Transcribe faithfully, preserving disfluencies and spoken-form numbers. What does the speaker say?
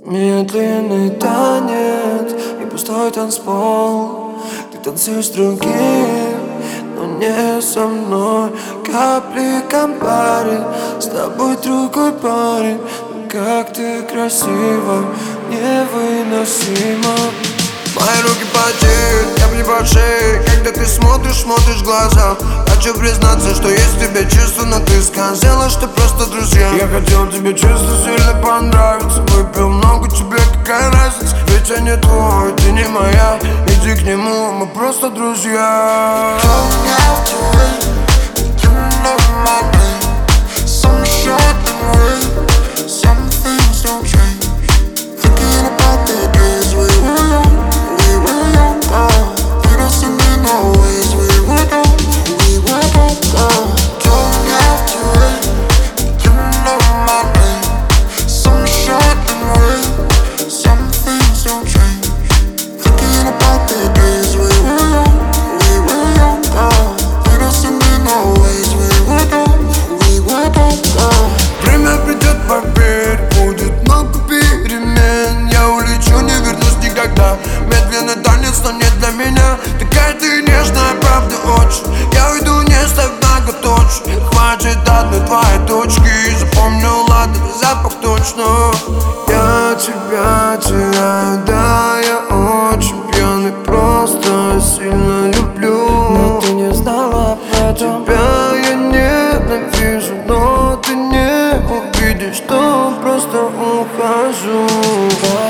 Медленный танец и пустой танцпол. Ты танцуешь с другим, но не со мной. Капли Кампари, с тобой другой парень. Но как ты красива, невыносимо. Мои руки потеют, я мне по шее, когда ты смотришь, смотришь в глаза. Хочу признаться, что есть в тебе чувства, но ты сказала, что просто друзья. Я хотел тебе чувства сильно понравиться, выпил много, тебе какая разница? Ведь я не твой, ты не моя, иди к нему, мы просто друзья. Время придет, поверь, будет много перемен. Я улечу, не вернусь никогда. Медленный танец, но не для меня. Такая ты нежная, правда очень. Я уйду, не ставь многоточие. Хватит одной твоей точки. Запомню, ладно, запах точно. Я тебя теряю, да, я очень пьяный. Просто сильно люблю, но ты не знала об этом. Тебя я ненавижу, но ты не увидишь, что просто ухожу.